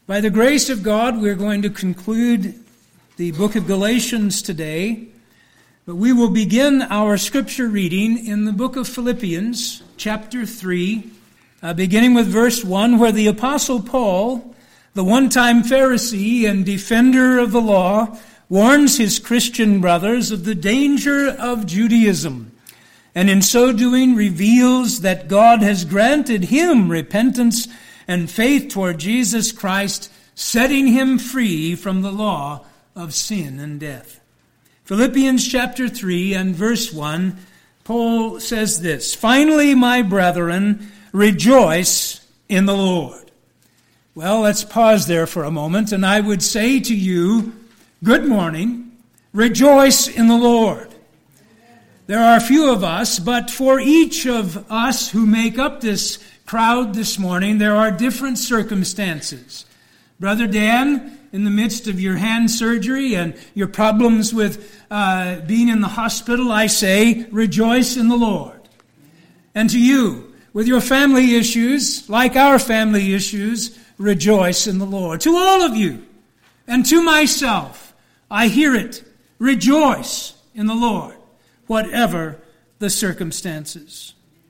By the grace of God, we're going to conclude the book of Galatians today, but we will begin our scripture reading in the book of Philippians, chapter 3, beginning with verse 1, where the Apostle Paul, the one-time Pharisee and defender of the law, warns his Christian brothers of the danger of Judaism, and in so doing reveals that God has granted him repentance and faith toward Jesus Christ, setting him free from the law of sin and death. Philippians chapter 3 and verse 1, Paul says this, "Finally, my brethren, rejoice in the Lord." Well, let's pause there for a moment, and I would say to you, good morning, rejoice in the Lord. There are a few of us, but for each of us who make up this crowd this morning, there are different circumstances. Brother Dan, in the midst of your hand surgery and your problems with being in the hospital, I say, rejoice in the Lord. And to you, with your family issues, like our family issues, rejoice in the Lord. To all of you, and to myself, I hear it, rejoice in the Lord, whatever the circumstances.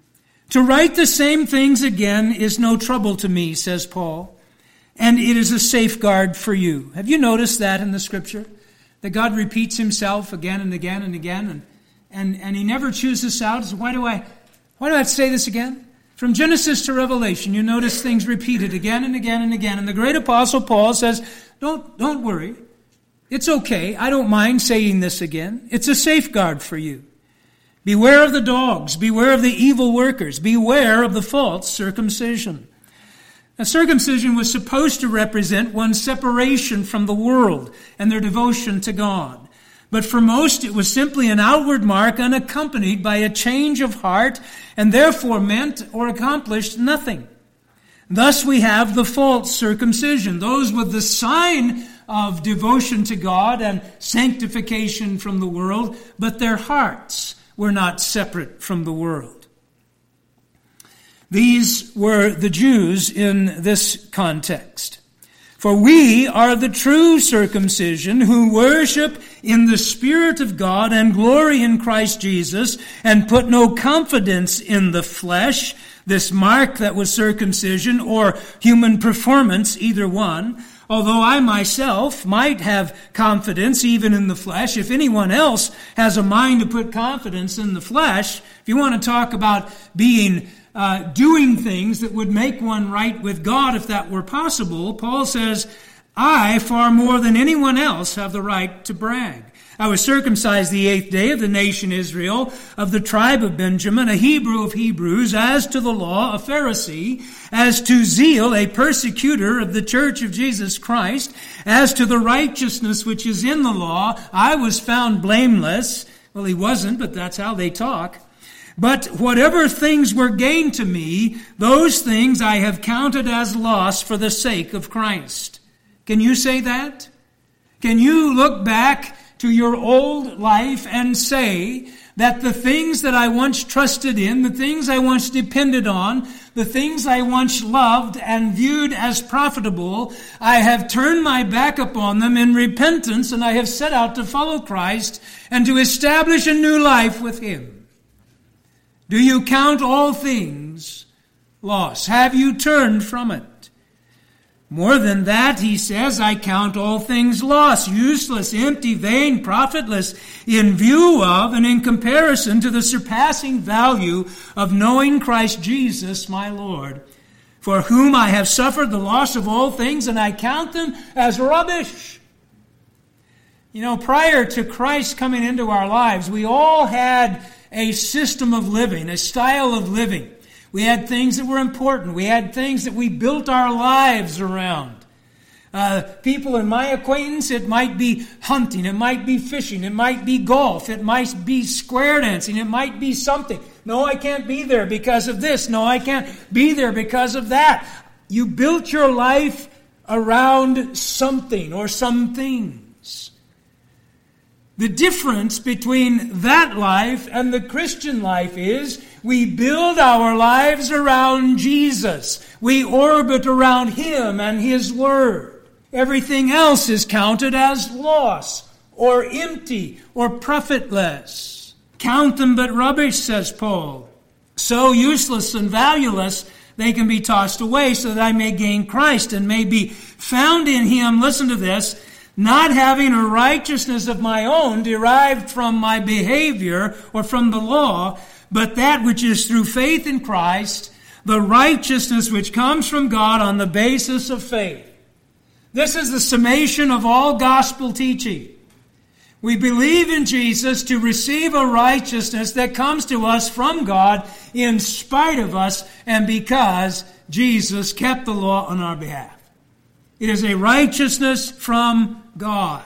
To write the same things again is no trouble to me, says Paul, and it is a safeguard for you. Have you noticed that in the Scripture? That God repeats himself again and again and again, and he never chews us out. So why do I have to say this again? From Genesis to Revelation, you notice things repeated again and again and again. And the great apostle Paul says, don't worry. It's okay. I don't mind saying this again. It's a safeguard for you. Beware of the dogs. Beware of the evil workers. Beware of the false circumcision. Now, circumcision was supposed to represent one's separation from the world and their devotion to God. But for most, it was simply an outward mark unaccompanied by a change of heart and therefore meant or accomplished nothing. Thus we have the false circumcision, those with the sign of devotion to God and sanctification from the world, but their hearts were not separate from the world. These were the Jews in this context. For we are the true circumcision who worship in the Spirit of God and glory in Christ Jesus and put no confidence in the flesh, this mark that was circumcision, or human performance, either one. Although I myself might have confidence even in the flesh, if anyone else has a mind to put confidence in the flesh, if you want to talk about doing things that would make one right with God if that were possible, Paul says, I, far more than anyone else, have the right to brag. I was circumcised the 8th day of the nation Israel, of the tribe of Benjamin, a Hebrew of Hebrews, as to the law, a Pharisee, as to zeal, a persecutor of the church of Jesus Christ, as to the righteousness which is in the law, I was found blameless. Well, he wasn't, but that's how they talk. But whatever things were gained to me, those things I have counted as loss for the sake of Christ. Can you say that? Can you look back to your old life and say that the things that I once trusted in, the things I once depended on, the things I once loved and viewed as profitable, I have turned my back upon them in repentance, and I have set out to follow Christ and to establish a new life with Him? Do you count all things loss? Have you turned from it? More than that, he says, I count all things lost, useless, empty, vain, profitless, in view of and in comparison to the surpassing value of knowing Christ Jesus, my Lord, for whom I have suffered the loss of all things, and I count them as rubbish. You know, prior to Christ coming into our lives, we all had a system of living, a style of living. We had things that were important. We had things that we built our lives around. People in my acquaintance, it might be hunting, it might be fishing, it might be golf, it might be square dancing, it might be something. No, I can't be there because of this. No, I can't be there because of that. You built your life around something or some things. The difference between that life and the Christian life is We build our lives around Jesus. We orbit around Him and His Word. Everything else is counted as loss, or empty, or profitless. Count them but rubbish, says Paul. So useless and valueless, they can be tossed away so that I may gain Christ and may be found in Him, listen to this, not having a righteousness of my own derived from my behavior or from the law, but that which is through faith in Christ, the righteousness which comes from God on the basis of faith. This is the summation of all gospel teaching. We believe in Jesus to receive a righteousness that comes to us from God in spite of us and because Jesus kept the law on our behalf. It is a righteousness from God.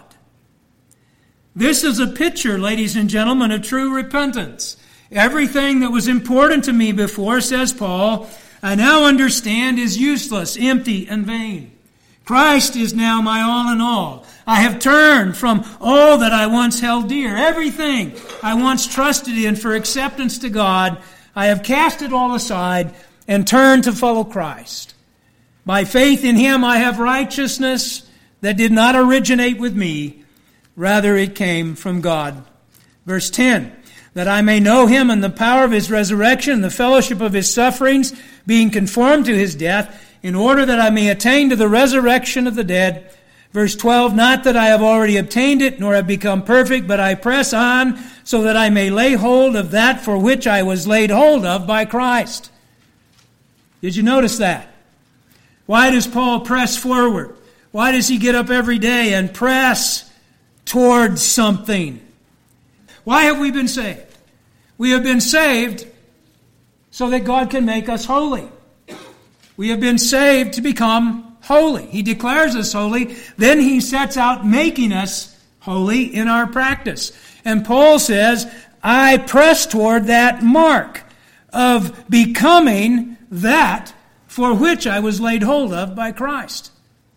This is a picture, ladies and gentlemen, of true repentance. Everything that was important to me before, says Paul, I now understand is useless, empty, and vain. Christ is now my all in all. I have turned from all that I once held dear. Everything I once trusted in for acceptance to God, I have cast it all aside and turned to follow Christ. By faith in Him I have righteousness that did not originate with me. Rather it came from God. Verse 10, that I may know Him and the power of His resurrection and the fellowship of His sufferings, being conformed to His death, in order that I may attain to the resurrection of the dead. Verse 12, not that I have already obtained it, nor have become perfect, but I press on, so that I may lay hold of that for which I was laid hold of by Christ. Did you notice that? Why does Paul press forward? Why does he get up every day and press towards something? Why have we been saved? We have been saved so that God can make us holy. We have been saved to become holy. He declares us holy. Then He sets out making us holy in our practice. And Paul says, I press toward that mark of becoming that for which I was laid hold of by Christ.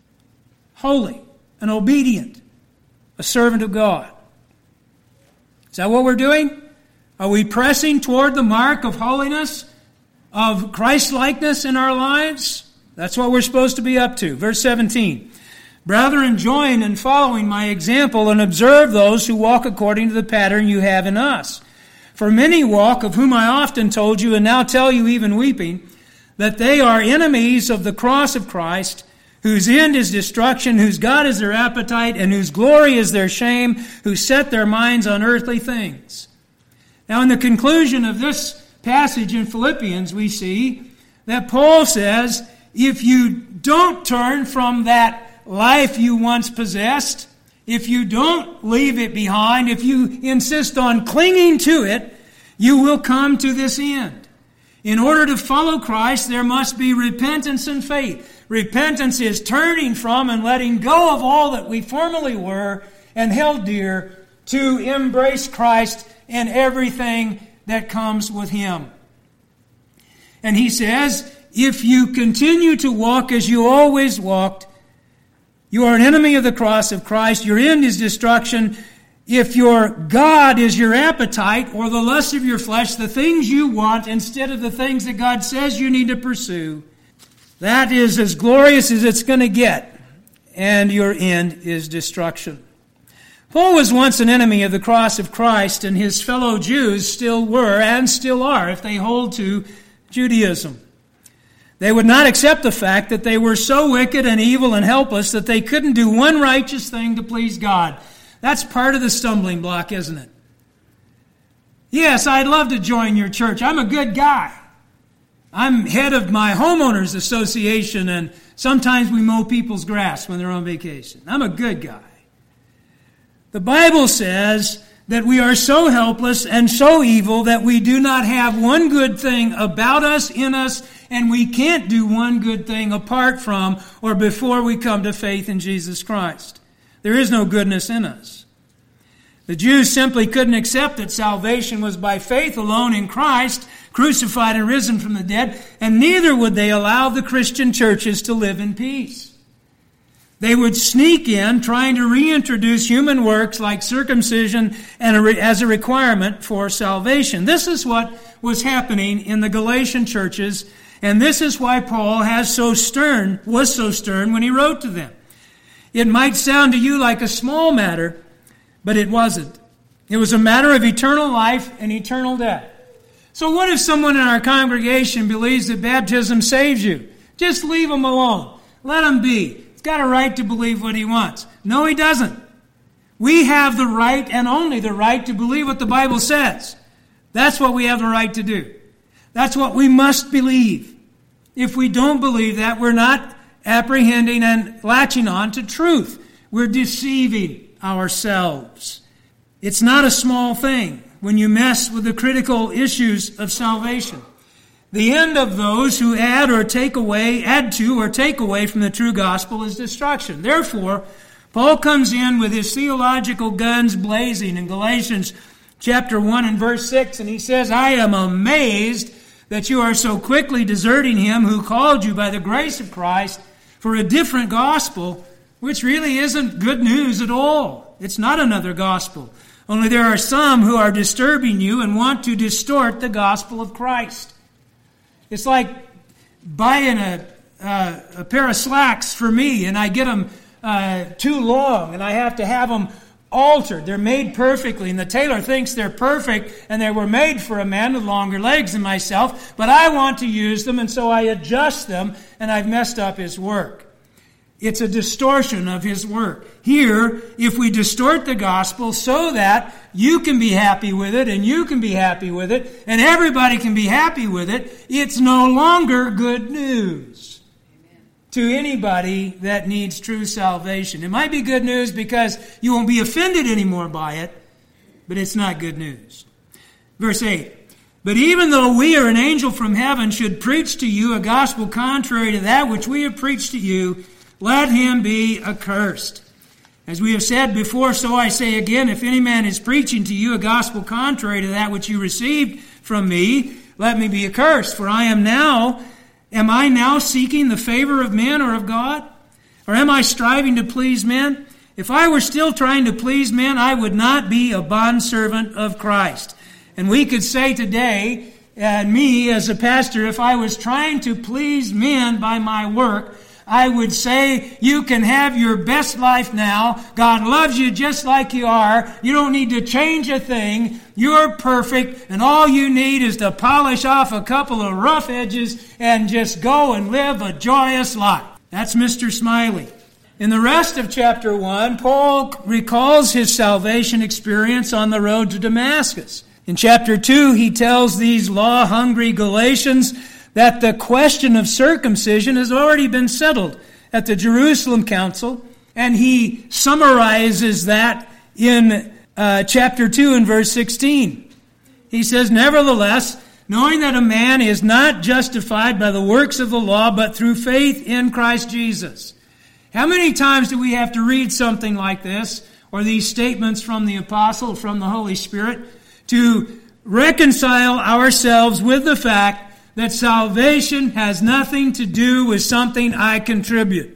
Holy and obedient, a servant of God. Is that what we're doing? Are we pressing toward the mark of holiness, of Christ-likeness in our lives? That's what we're supposed to be up to. Verse 17. Brethren, join in following my example and observe those who walk according to the pattern you have in us. For many walk, of whom I often told you, and now tell you even weeping, that they are enemies of the cross of Christ, whose end is destruction, whose God is their appetite, and whose glory is their shame, who set their minds on earthly things. Now, in the conclusion of this passage in Philippians, we see that Paul says, if you don't turn from that life you once possessed, if you don't leave it behind, if you insist on clinging to it, you will come to this end. In order to follow Christ, there must be repentance and faith. Repentance is turning from and letting go of all that we formerly were and held dear to embrace Christ and everything that comes with Him. And he says, if you continue to walk as you always walked, you are an enemy of the cross of Christ. Your end is destruction. If your God is your appetite or the lust of your flesh, the things you want instead of the things that God says you need to pursue, that is as glorious as it's going to get, and your end is destruction. Paul was once an enemy of the cross of Christ, and his fellow Jews still were and still are if they hold to Judaism. They would not accept the fact that they were so wicked and evil and helpless that they couldn't do one righteous thing to please God. That's part of the stumbling block, isn't it? Yes, I'd love to join your church. I'm a good guy. I'm head of my homeowners association, and sometimes we mow people's grass when they're on vacation. I'm a good guy. The Bible says that we are so helpless and so evil that we do not have one good thing about us, in us, and we can't do one good thing apart from or before we come to faith in Jesus Christ. There is no goodness in us. The Jews simply couldn't accept that salvation was by faith alone in Christ, crucified and risen from the dead, and neither would they allow the Christian churches to live in peace. They would sneak in, trying to reintroduce human works like circumcision and as a requirement for salvation. This is what was happening in the Galatian churches, and this is why Paul was so stern when he wrote to them. It might sound to you like a small matter, but it wasn't. It was a matter of eternal life and eternal death. So what if someone in our congregation believes that baptism saves you? Just leave him alone. Let him be. He's got a right to believe what he wants. No, he doesn't. We have the right and only the right to believe what the Bible says. That's what we have the right to do. That's what we must believe. If we don't believe that, we're not apprehending and latching on to truth. We're deceiving ourselves. It's not a small thing when you mess with the critical issues of salvation. The end of those who add to or take away from the true gospel is destruction. Therefore, Paul comes in with his theological guns blazing in Galatians chapter 1 and verse 6, and he says, I am amazed that you are so quickly deserting him who called you by the grace of Christ for a different gospel, which really isn't good news at all. It's not another gospel. Only there are some who are disturbing you and want to distort the gospel of Christ. It's like buying a pair of slacks for me, and I get them too long, and I have to have them altered. They're made perfectly, and the tailor thinks they're perfect, and they were made for a man with longer legs than myself, but I want to use them, and so I adjust them, and I've messed up his work. It's a distortion of his work. Here, if we distort the gospel so that you can be happy with it, and you can be happy with it, and everybody can be happy with it, it's no longer good news to anybody that needs true salvation. It might be good news because you won't be offended anymore by it, but it's not good news. Verse 8, but even though we or an angel from heaven should preach to you a gospel contrary to that which we have preached to you, let him be accursed. As we have said before, so I say again, if any man is preaching to you a gospel contrary to that which you received from me, let me be accursed. For am I now seeking the favor of men or of God? Or am I striving to please men? If I were still trying to please men, I would not be a bondservant of Christ. And we could say today, me as a pastor, if I was trying to please men by my work, I would say, you can have your best life now. God loves you just like you are. You don't need to change a thing. You're perfect, and all you need is to polish off a couple of rough edges and just go and live a joyous life. That's Mr. Smiley. In the rest of chapter 1, Paul recalls his salvation experience on the road to Damascus. In chapter 2, he tells these law-hungry Galatians that the question of circumcision has already been settled at the Jerusalem Council, and he summarizes that in chapter 2 and verse 16. He says, nevertheless, knowing that a man is not justified by the works of the law, but through faith in Christ Jesus. How many times do we have to read something like this, or these statements from the apostle, from the Holy Spirit, to reconcile ourselves with the fact that salvation has nothing to do with something I contribute?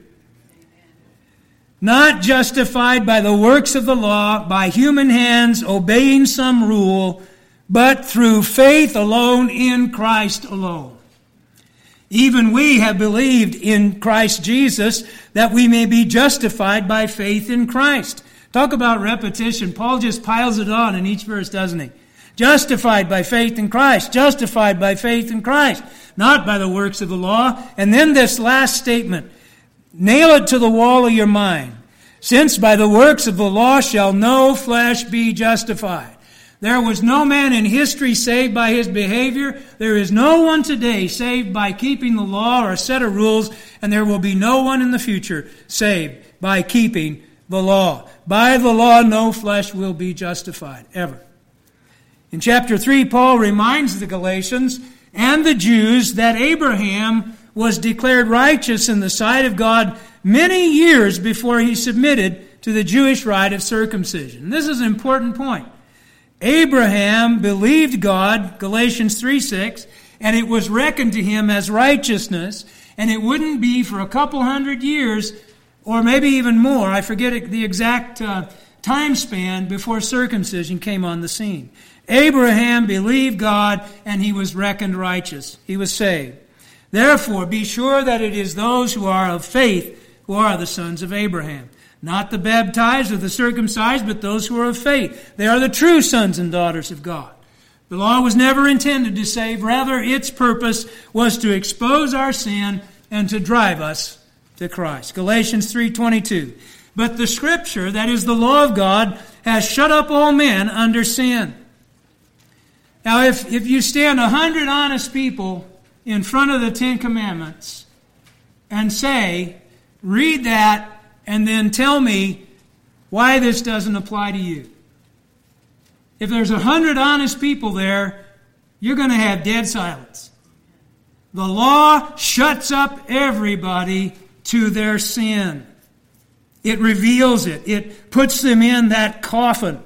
Not justified by the works of the law, by human hands obeying some rule, but through faith alone in Christ alone. Even we have believed in Christ Jesus that we may be justified by faith in Christ. Talk about repetition. Paul just piles it on in each verse, doesn't he? Justified by faith in Christ. Justified by faith in Christ. Not by the works of the law. And then this last statement. Nail it to the wall of your mind. Since by the works of the law shall no flesh be justified. There was no man in history saved by his behavior. There is no one today saved by keeping the law or a set of rules. And there will be no one in the future saved by keeping the law. By the law no flesh will be justified. Ever. In chapter 3, Paul reminds the Galatians and the Jews that Abraham was declared righteous in the sight of God many years before he submitted to the Jewish rite of circumcision. This is an important point. Abraham believed God, Galatians 3:6, and it was reckoned to him as righteousness, and it wouldn't be for a couple hundred years, or maybe even more, I forget the exact time span, before circumcision came on the scene. Abraham believed God, and he was reckoned righteous. He was saved. Therefore, be sure that it is those who are of faith who are the sons of Abraham. Not the baptized or the circumcised, but those who are of faith. They are the true sons and daughters of God. The law was never intended to save. Rather, its purpose was to expose our sin and to drive us to Christ. Galatians 3:22. But the Scripture, that is the law of God, has shut up all men under sin. Now, if you stand 100 honest people in front of the Ten Commandments and say, read that, and then tell me why this doesn't apply to you. If there's 100 honest people there, you're going to have dead silence. The law shuts up everybody to their sin. It reveals it. It puts them in that coffin,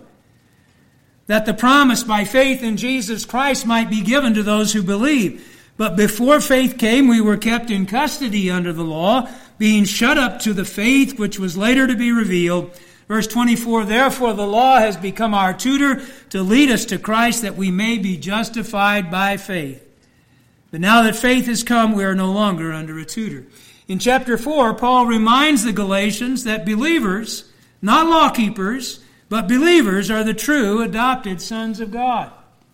that the promise by faith in Jesus Christ might be given to those who believe. But before faith came, we were kept in custody under the law, being shut up to the faith which was later to be revealed. Verse 24, therefore the law has become our tutor to lead us to Christ, that we may be justified by faith. But now that faith has come, we are no longer under a tutor. In chapter 4, Paul reminds the Galatians that believers, not law keepers, but believers are the true adopted sons of God.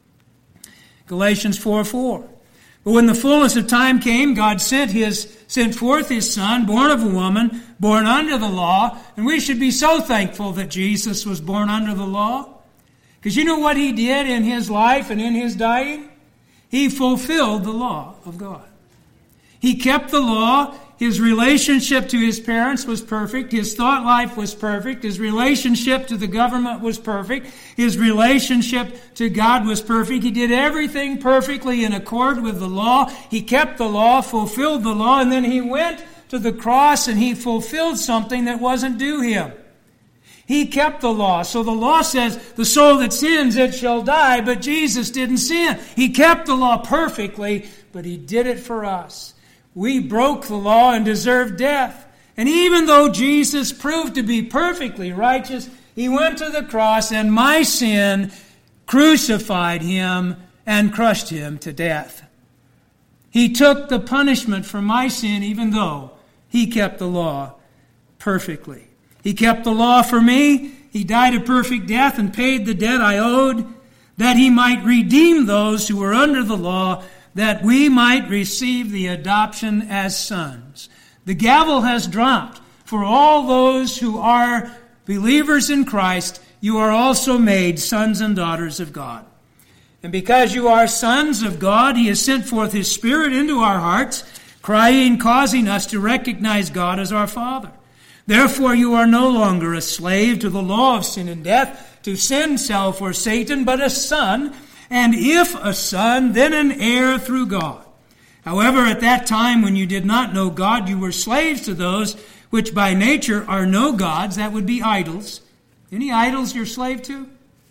Galatians 4:4. But when the fullness of time came, God sent forth His Son, born of a woman, born under the law. And we should be so thankful that Jesus was born under the law. Because you know what He did in His life and in His dying? He fulfilled the law of God. He kept the law. His relationship to His parents was perfect. His thought life was perfect. His relationship to the government was perfect. His relationship to God was perfect. He did everything perfectly in accord with the law. He kept the law, fulfilled the law, and then He went to the cross and He fulfilled something that wasn't due Him. He kept the law. So the law says, the soul that sins, it shall die, but Jesus didn't sin. He kept the law perfectly, but He did it for us. We broke the law and deserved death. And even though Jesus proved to be perfectly righteous, He went to the cross, and my sin crucified Him and crushed Him to death. He took the punishment for my sin, even though He kept the law perfectly. He kept the law for me. He died a perfect death and paid the debt I owed, that He might redeem those who were under the law, that we might receive the adoption as sons. The gavel has dropped. For all those who are believers in Christ, you are also made sons and daughters of God. And because you are sons of God, He has sent forth His Spirit into our hearts, crying, causing us to recognize God as our Father. Therefore you are no longer a slave to the law of sin and death, to sin, self, or Satan, but a son, and if a son, then an heir through God. However, at that time when you did not know God, you were slaves to those which by nature are no gods. That would be idols. Any idols you're slave to?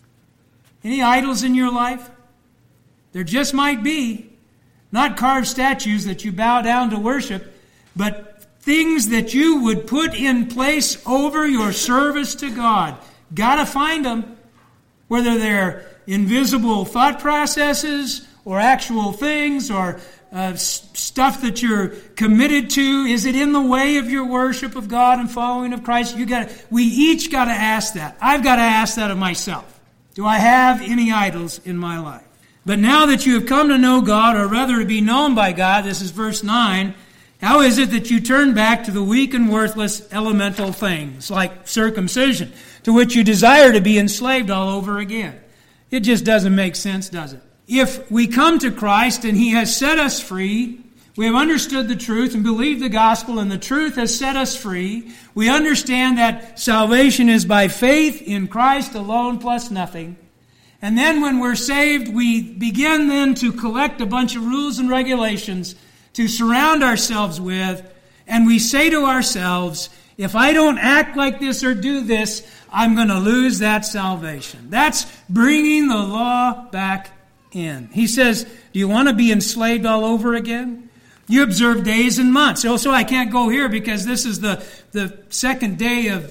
Any idols in your life? There just might be. Not carved statues that you bow down to worship, but things that you would put in place over your service to God. Gotta find them. Whether they're invisible thought processes or actual things or stuff that you're committed to. Is it in the way of your worship of God and following of Christ? We each got to ask that. I've got to ask that of myself. Do I have any idols in my life? But now that you have come to know God, or rather to be known by God, this is verse 9, how is it that you turn back to the weak and worthless elemental things like circumcision, to which you desire to be enslaved all over again? It just doesn't make sense, does it? If we come to Christ and He has set us free, we have understood the truth and believed the gospel, and the truth has set us free. We understand that salvation is by faith in Christ alone plus nothing. And then when we're saved, we begin then to collect a bunch of rules and regulations to surround ourselves with, and we say to ourselves, if I don't act like this or do this, I'm going to lose that salvation. That's bringing the law back in. He says, do you want to be enslaved all over again? You observe days and months. Also, I can't go here because this is the second day of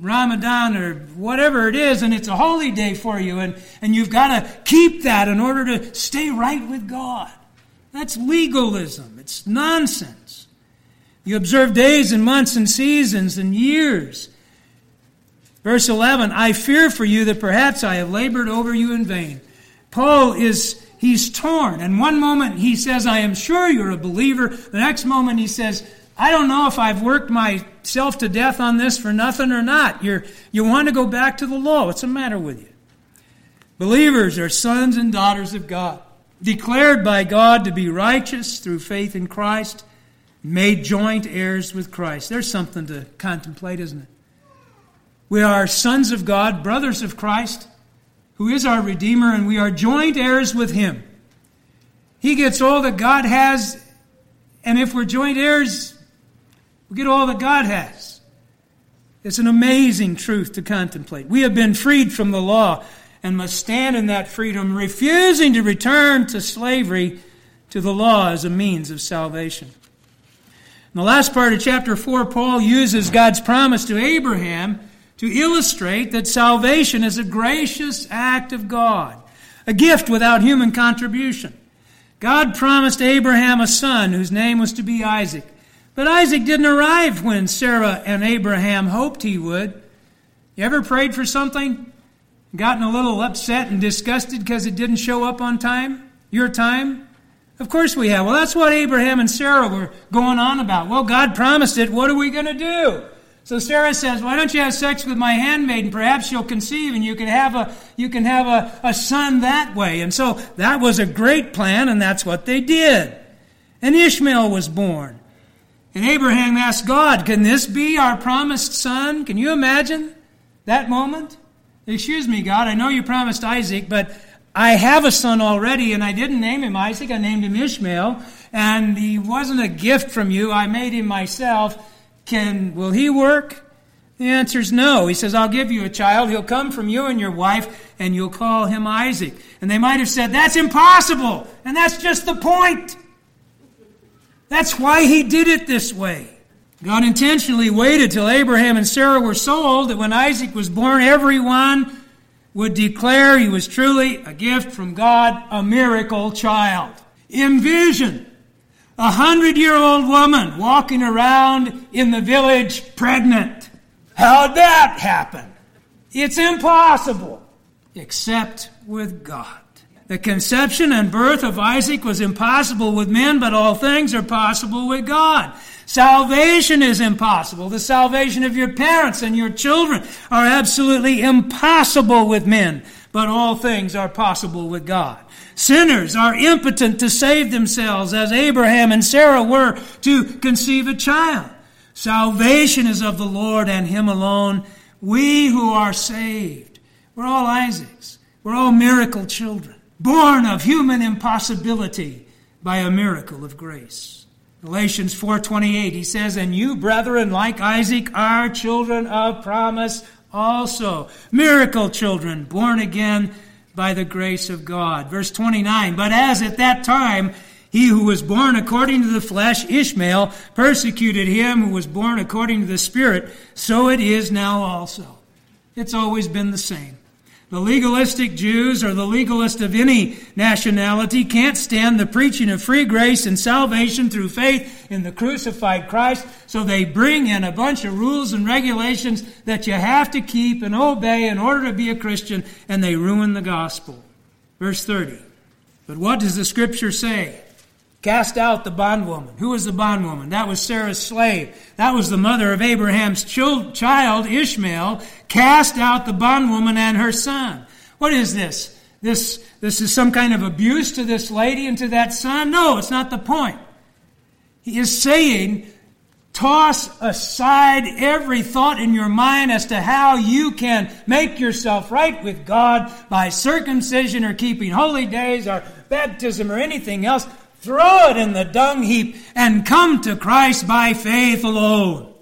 Ramadan or whatever it is, and it's a holy day for you, and you've got to keep that in order to stay right with God. That's legalism. It's nonsense. You observe days and months and seasons and years. Verse 11, I fear for you that perhaps I have labored over you in vain. Paul he's torn. And one moment he says, I am sure you're a believer. The next moment he says, I don't know if I've worked myself to death on this for nothing or not. You want to go back to the law. What's the matter with you? Believers are sons and daughters of God, declared by God to be righteous through faith in Christ, made joint heirs with Christ. There's something to contemplate, isn't it? We are sons of God, brothers of Christ, who is our Redeemer, and we are joint heirs with Him. He gets all that God has, and if we're joint heirs, we get all that God has. It's an amazing truth to contemplate. We have been freed from the law and must stand in that freedom, refusing to return to slavery to the law as a means of salvation. In the last part of chapter 4, Paul uses God's promise to Abraham to illustrate that salvation is a gracious act of God, a gift without human contribution. God promised Abraham a son whose name was to be Isaac. But Isaac didn't arrive when Sarah and Abraham hoped he would. You ever prayed for something, gotten a little upset and disgusted because it didn't show up on time? Your time? Of course we have. Well, that's what Abraham and Sarah were going on about. Well, God promised it. What are we going to do? So Sarah says, why don't you have sex with my handmaiden? Perhaps she'll conceive and you can have a son that way. And so that was a great plan, and that's what they did. And Ishmael was born. And Abraham asked God, can this be our promised son? Can you imagine that moment? Excuse me, God, I know you promised Isaac, but I have a son already, and I didn't name him Isaac. I named him Ishmael, and he wasn't a gift from you. I made him myself. Will he work? The answer is no. He says, I'll give you a child. He'll come from you and your wife, and you'll call him Isaac. And they might have said, that's impossible. And that's just the point. That's why he did it this way. God intentionally waited till Abraham and Sarah were so old that when Isaac was born, everyone would declare he was truly a gift from God, a miracle child. Envision 100-year-old woman walking around in the village pregnant. How'd that happen? It's impossible, except with God. The conception and birth of Isaac was impossible with men, but all things are possible with God. Salvation is impossible. The salvation of your parents and your children are absolutely impossible with men, but all things are possible with God. Sinners are impotent to save themselves, as Abraham and Sarah were to conceive a child. Salvation is of the Lord and Him alone. We who are saved, we're all Isaacs. We're all miracle children, born of human impossibility by a miracle of grace. Galatians 4:28, he says, and you, brethren, like Isaac, are children of promise also. Miracle children, born again by the grace of God. Verse 29, but as at that time he who was born according to the flesh, Ishmael, persecuted him who was born according to the Spirit, so it is now also. It's always been the same. The legalistic Jews, or the legalist of any nationality, can't stand the preaching of free grace and salvation through faith in the crucified Christ, so they bring in a bunch of rules and regulations that you have to keep and obey in order to be a Christian, and they ruin the gospel. Verse 30. But what does the Scripture say? Cast out the bondwoman. Who was the bondwoman? That was Sarah's slave. That was the mother of Abraham's child, Ishmael. Cast out the bondwoman and her son. What is this? This is some kind of abuse to this lady and to that son? No, it's not the point. He is saying, toss aside every thought in your mind as to how you can make yourself right with God by circumcision or keeping holy days or baptism or anything else. Throw it in the dung heap and come to Christ by faith alone.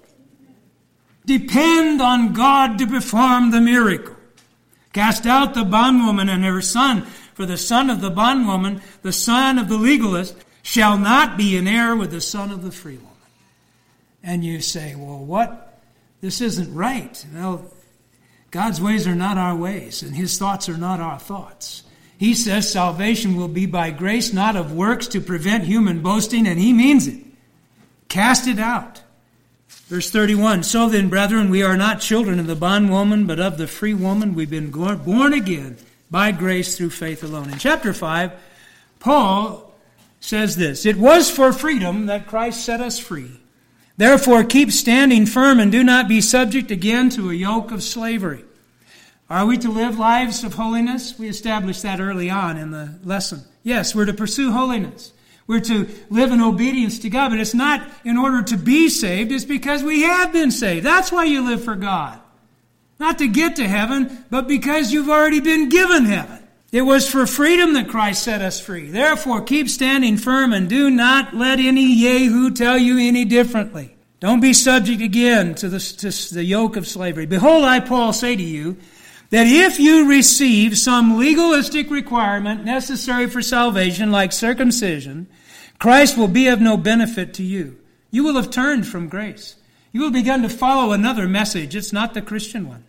Depend on God to perform the miracle. Cast out the bondwoman and her son, for the son of the bondwoman, the son of the legalist, shall not be an heir with the son of the free woman. And you say, well, this isn't right. Well, God's ways are not our ways, and his thoughts are not our thoughts. He says salvation will be by grace, not of works, to prevent human boasting, and he means it. Cast it out. Verse 31, so then, brethren, we are not children of the bondwoman, but of the free woman. We've been born again by grace through faith alone. In chapter 5, Paul says this, it was for freedom that Christ set us free. Therefore, keep standing firm and do not be subject again to a yoke of slavery. Are we to live lives of holiness? We established that early on in the lesson. Yes, we're to pursue holiness. We're to live in obedience to God, but it's not in order to be saved. It's because we have been saved. That's why you live for God. Not to get to heaven, but because you've already been given heaven. It was for freedom that Christ set us free. Therefore, keep standing firm and do not let any Yahoo tell you any differently. Don't be subject again to the yoke of slavery. Behold, I, Paul, say to you, that if you receive some legalistic requirement necessary for salvation, like circumcision, Christ will be of no benefit to you. You will have turned from grace. You will begin to follow another message. It's not the Christian one.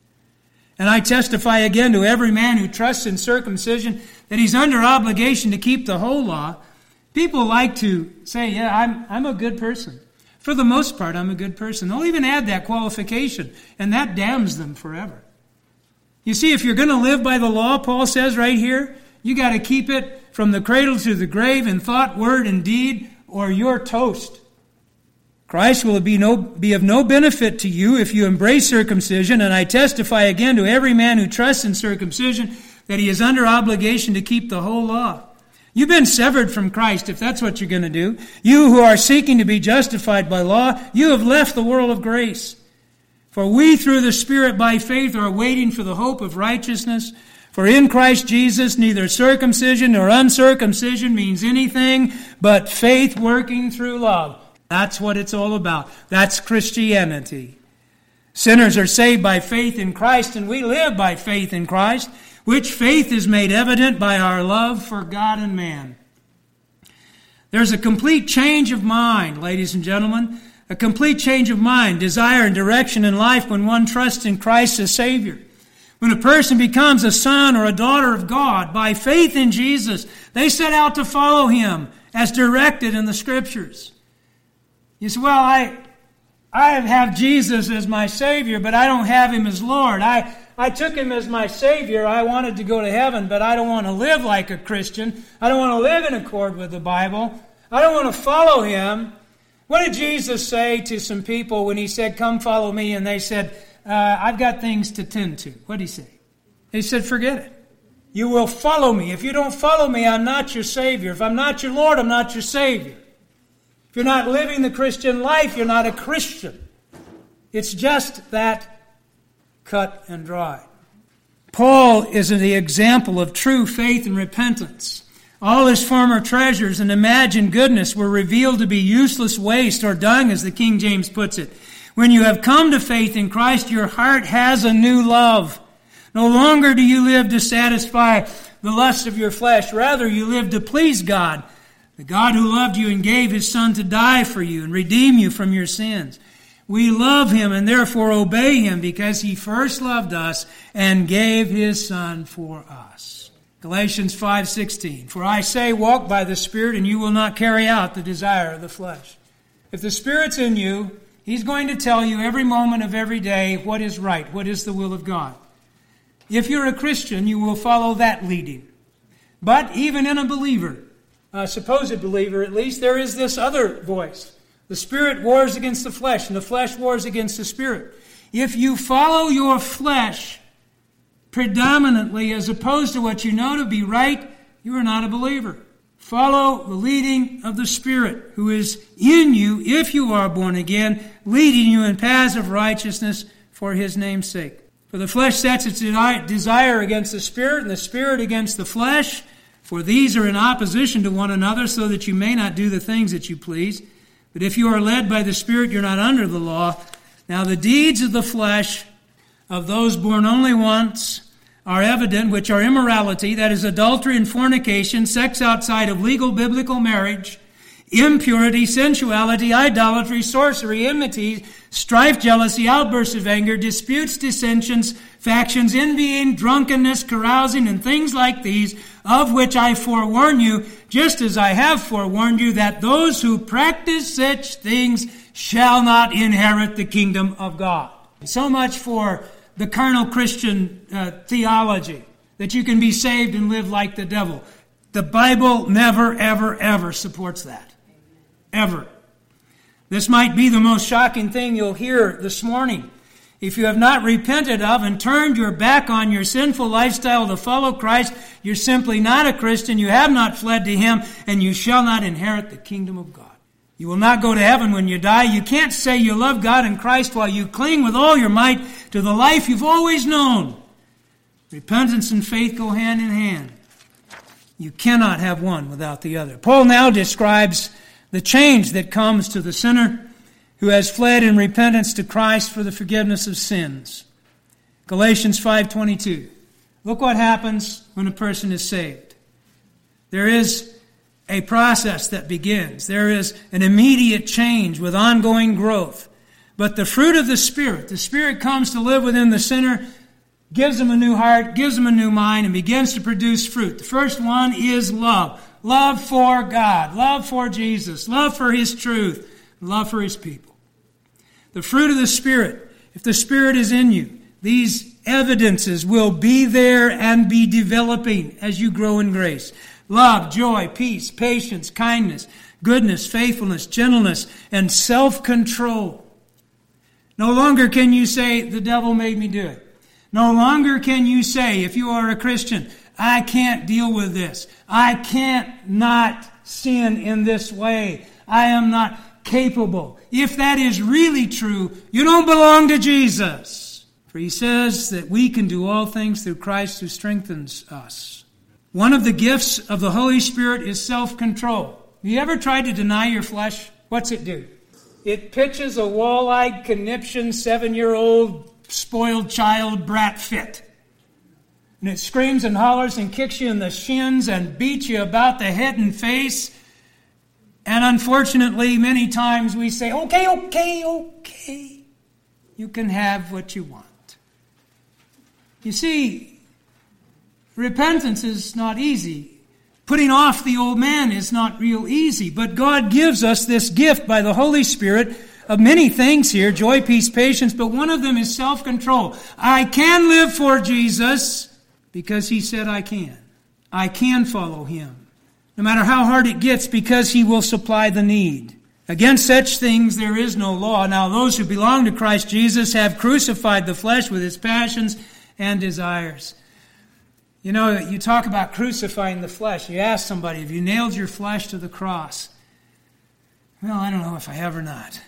And I testify again to every man who trusts in circumcision that he's under obligation to keep the whole law. People like to say, yeah, I'm a good person. For the most part, I'm a good person. They'll even add that qualification, and that damns them forever. You see, if you're going to live by the law, Paul says right here, you got to keep it from the cradle to the grave in thought, word, and deed, or you're toast. Christ will be of no benefit to you if you embrace circumcision, and I testify again to every man who trusts in circumcision that he is under obligation to keep the whole law. You've been severed from Christ if that's what you're going to do. You who are seeking to be justified by law, you have left the world of grace. For we through the Spirit by faith are waiting for the hope of righteousness. For in Christ Jesus neither circumcision nor uncircumcision means anything but faith working through love. That's what it's all about. That's Christianity. Sinners are saved by faith in Christ, and we live by faith in Christ, which faith is made evident by our love for God and man. There's a complete change of mind, ladies and gentlemen. A complete change of mind, desire, and direction in life when one trusts in Christ as Savior. When a person becomes a son or a daughter of God by faith in Jesus, they set out to follow Him as directed in the Scriptures. You say, well, I have Jesus as my Savior, but I don't have Him as Lord. I took Him as my Savior. I wanted to go to heaven, but I don't want to live like a Christian. I don't want to live in accord with the Bible. I don't want to follow Him. What did Jesus say to some people when He said, come follow me? And they said, I've got things to tend to. What did He say? He said, forget it. You will follow me. If you don't follow me, I'm not your Savior. If I'm not your Lord, I'm not your Savior. If you're not living the Christian life, you're not a Christian. It's just that cut and dry. Paul is the example of true faith and repentance. All his former treasures and imagined goodness were revealed to be useless waste, or dung, as the King James puts it. When you have come to faith in Christ, your heart has a new love. No longer do you live to satisfy the lust of your flesh. Rather, you live to please God, the God who loved you and gave His Son to die for you and redeem you from your sins. We love Him and therefore obey Him because He first loved us and gave His Son for us. Galatians 5:16, for I say, walk by the Spirit, and you will not carry out the desire of the flesh. If the Spirit's in you, He's going to tell you every moment of every day what is right, what is the will of God. If you're a Christian, you will follow that leading. But even in a believer, a supposed believer at least, there is this other voice. The Spirit wars against the flesh, and the flesh wars against the Spirit. If you follow your flesh predominantly as opposed to what you know to be right, you are not a believer. Follow the leading of the Spirit who is in you if you are born again, leading you in paths of righteousness for His name's sake. For the flesh sets its desire against the Spirit, and the Spirit against the flesh, for these are in opposition to one another, so that you may not do the things that you please. But if you are led by the Spirit, you're not under the law. Now the deeds of the flesh of those born only once are evident, which are immorality, that is adultery and fornication, sex outside of legal biblical marriage, impurity, sensuality, idolatry, sorcery, enmity, strife, jealousy, outbursts of anger, disputes, dissensions, factions, envying, drunkenness, carousing, and things like these, of which I forewarn you, just as I have forewarned you, that those who practice such things shall not inherit the kingdom of God. So much for the carnal Christian theology, that you can be saved and live like the devil. The Bible never, ever, ever supports that. Ever. This might be the most shocking thing you'll hear this morning. If you have not repented of and turned your back on your sinful lifestyle to follow Christ, you're simply not a Christian. You have not fled to Him, and you shall not inherit the kingdom of God. You will not go to heaven when you die. You can't say you love God and Christ while you cling with all your might to the life you've always known. Repentance and faith go hand in hand. You cannot have one without the other. Paul now describes the change that comes to the sinner who has fled in repentance to Christ for the forgiveness of sins. Galatians 5:22. Look what happens when a person is saved. There is a process that begins. There is an immediate change with ongoing growth. But the fruit of the Spirit comes to live within the sinner, gives him a new heart, gives him a new mind, and begins to produce fruit. The first one is love. Love for God, love for Jesus, love for His truth, love for His people. The fruit of the Spirit, if the Spirit is in you, these evidences will be there and be developing as you grow in grace. Love, joy, peace, patience, kindness, goodness, faithfulness, gentleness, and self-control. No longer can you say, the devil made me do it. No longer can you say, if you are a Christian, I can't deal with this. I can't not sin in this way. I am not capable. If that is really true, you don't belong to Jesus. For He says that we can do all things through Christ who strengthens us. One of the gifts of the Holy Spirit is self-control. Have you ever tried to deny your flesh? What's it do? It pitches a wall-eyed, conniption, 7-year-old, spoiled child brat fit. And it screams and hollers and kicks you in the shins and beats you about the head and face. And unfortunately, many times we say, okay. You can have what you want. You see, repentance is not easy. Putting off the old man is not real easy. But God gives us this gift by the Holy Spirit of many things here, joy, peace, patience, but one of them is self-control. I can live for Jesus because He said I can. I can follow Him, no matter how hard it gets, because He will supply the need. Against such things there is no law. Now those who belong to Christ Jesus have crucified the flesh with its passions and desires. You know, you talk about crucifying the flesh. You ask somebody, have you nailed your flesh to the cross? Well, I don't know if I have or not.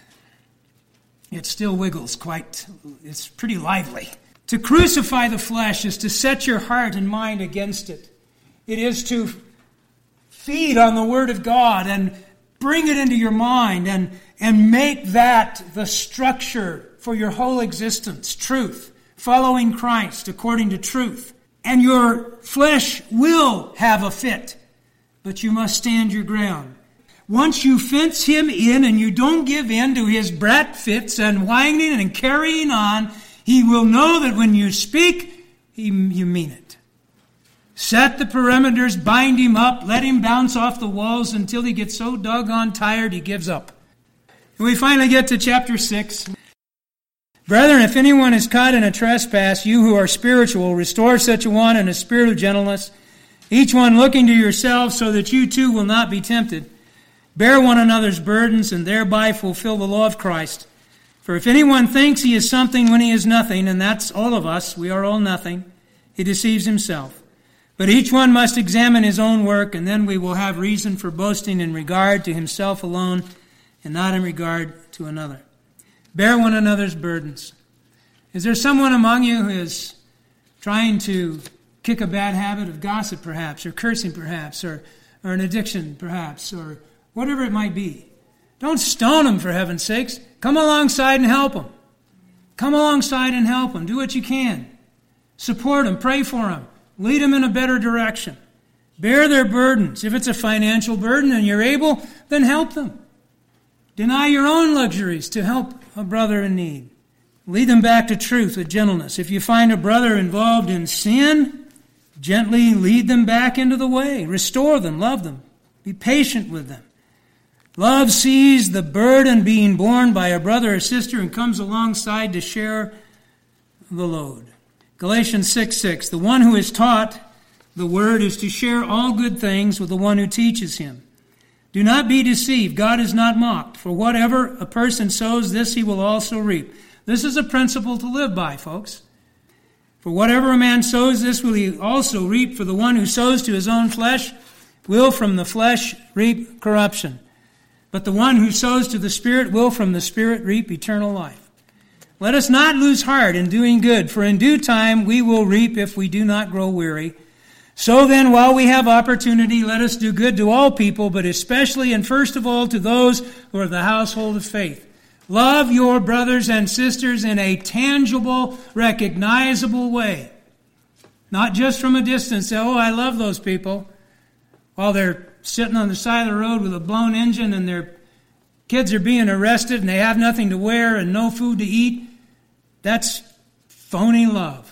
It still wiggles it's pretty lively. To crucify the flesh is to set your heart and mind against it. It is to feed on the Word of God and bring it into your mind and make that the structure for your whole existence. Truth. Following Christ according to truth. And your flesh will have a fit, but you must stand your ground. Once you fence him in and you don't give in to his brat fits and whining and carrying on, he will know that when you speak, you mean it. Set the perimeters, bind him up, let him bounce off the walls until he gets so doggone tired he gives up. And we finally get to chapter 6. Brethren, if anyone is caught in a trespass, you who are spiritual, restore such a one in a spirit of gentleness, each one looking to yourself so that you too will not be tempted. Bear one another's burdens and thereby fulfill the law of Christ. For if anyone thinks he is something when he is nothing, and that's all of us, we are all nothing, he deceives himself. But each one must examine his own work, and then we will have reason for boasting in regard to himself alone and not in regard to another. Bear one another's burdens. Is there someone among you who is trying to kick a bad habit of gossip perhaps, or cursing perhaps, or an addiction perhaps, or whatever it might be? Don't stone them, for heaven's sakes. Come alongside and help them. Come alongside and help them. Do what you can. Support them. Pray for them. Lead them in a better direction. Bear their burdens. If it's a financial burden and you're able, then help them. Deny your own luxuries to help a brother in need. Lead them back to truth with gentleness. If you find a brother involved in sin, gently lead them back into the way. Restore them, love them. Be patient with them. Love sees the burden being borne by a brother or sister and comes alongside to share the load. Galatians 6:6, the one who is taught the word is to share all good things with the one who teaches him. Do not be deceived. God is not mocked. For whatever a person sows, this he will also reap. This is a principle to live by, folks. For whatever a man sows, this will he also reap. For the one who sows to his own flesh will from the flesh reap corruption. But the one who sows to the Spirit will from the Spirit reap eternal life. Let us not lose heart in doing good, for in due time we will reap if we do not grow weary. So then, while we have opportunity, let us do good to all people, but especially and first of all to those who are of the household of faith. Love your brothers and sisters in a tangible, recognizable way. Not just from a distance, say, oh, I love those people, while they're sitting on the side of the road with a blown engine and their kids are being arrested and they have nothing to wear and no food to eat. That's phony love.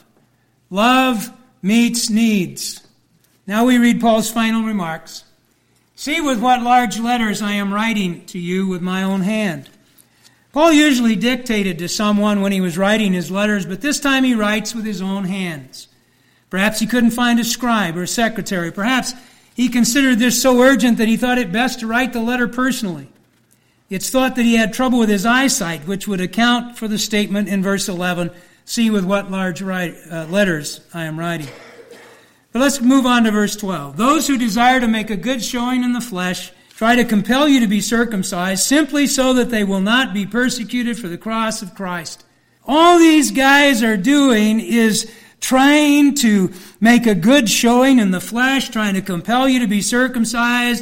Love meets needs. Now we read Paul's final remarks. See with what large letters I am writing to you with my own hand. Paul usually dictated to someone when he was writing his letters, but this time he writes with his own hands. Perhaps he couldn't find a scribe or a secretary. Perhaps he considered this so urgent that he thought it best to write the letter personally. It's thought that he had trouble with his eyesight, which would account for the statement in verse 11, see with what large letters I am writing. But let's move on to verse 12. Those who desire to make a good showing in the flesh try to compel you to be circumcised simply so that they will not be persecuted for the cross of Christ. All these guys are doing is trying to make a good showing in the flesh, trying to compel you to be circumcised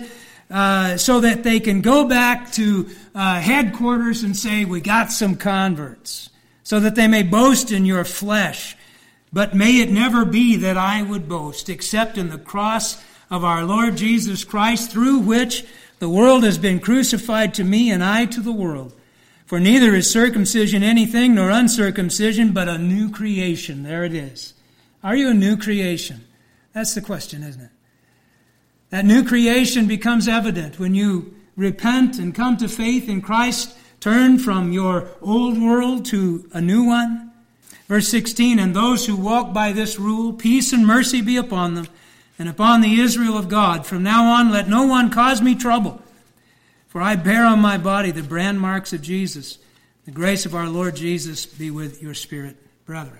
so that they can go back to headquarters and say, we got some converts, so that they may boast in your flesh. But may it never be that I would boast, except in the cross of our Lord Jesus Christ, through which the world has been crucified to me and I to the world. For neither is circumcision anything nor uncircumcision, but a new creation. There it is. Are you a new creation? That's the question, isn't it? That new creation becomes evident when you repent and come to faith in Christ, turn from your old world to a new one. Verse 16, and those who walk by this rule, peace and mercy be upon them, and upon the Israel of God. From now on, let no one cause me trouble, for I bear on my body the brand marks of Jesus. The grace of our Lord Jesus be with your spirit, brethren.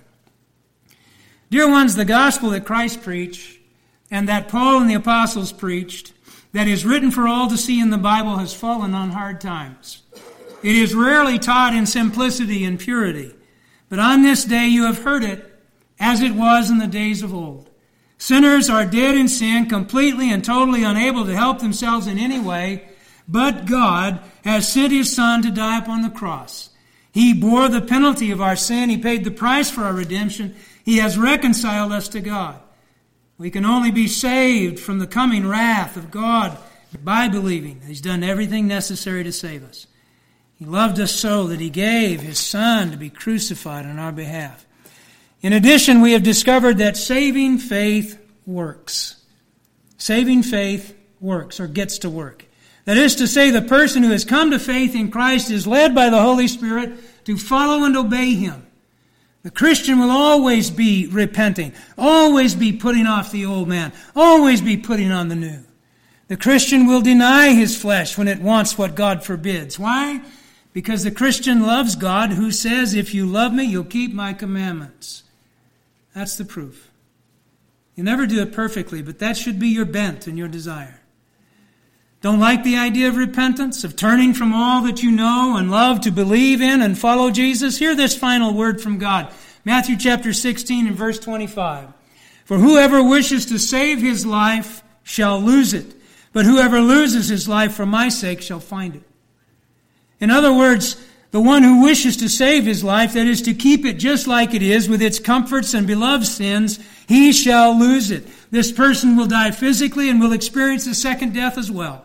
Dear ones, the gospel that Christ preached, and that Paul and the apostles preached, that is written for all to see in the Bible, has fallen on hard times. It is rarely taught in simplicity and purity. But on this day you have heard it, as it was in the days of old. Sinners are dead in sin, completely and totally unable to help themselves in any way, but God has sent His Son to die upon the cross. He bore the penalty of our sin. He paid the price for our redemption. He has reconciled us to God. We can only be saved from the coming wrath of God by believing that He's done everything necessary to save us. He loved us so that He gave His Son to be crucified on our behalf. In addition, we have discovered that saving faith works. Saving faith works, or gets to work. That is to say, the person who has come to faith in Christ is led by the Holy Spirit to follow and obey Him. The Christian will always be repenting, always be putting off the old man, always be putting on the new. The Christian will deny his flesh when it wants what God forbids. Why? Because the Christian loves God, who says, if you love me, you'll keep my commandments. That's the proof. You'll never do it perfectly, but that should be your bent and your desire. Don't like the idea of repentance, of turning from all that you know and love to believe in and follow Jesus? Hear this final word from God. Matthew chapter 16 and verse 25. For whoever wishes to save his life shall lose it, but whoever loses his life for my sake shall find it. In other words, the one who wishes to save his life, that is to keep it just like it is with its comforts and beloved sins, he shall lose it. This person will die physically and will experience a second death as well.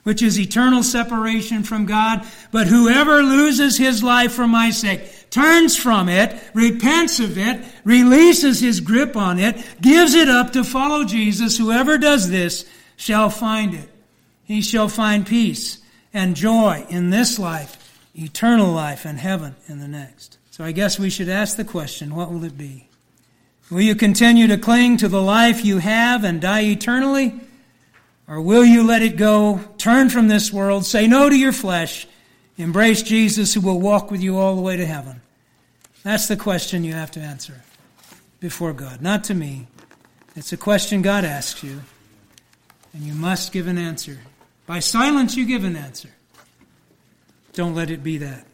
which is eternal separation from God. But whoever loses his life for my sake, turns from it, repents of it, releases his grip on it, gives it up to follow Jesus, whoever does this shall find it. He shall find peace and joy in this life, eternal life, and heaven in the next. So I guess we should ask the question, what will it be? Will you continue to cling to the life you have and die eternally? Or will you let it go, turn from this world, say no to your flesh, embrace Jesus who will walk with you all the way to heaven? That's the question you have to answer before God, not to me. It's a question God asks you, and you must give an answer. By silence, you give an answer. Don't let it be that.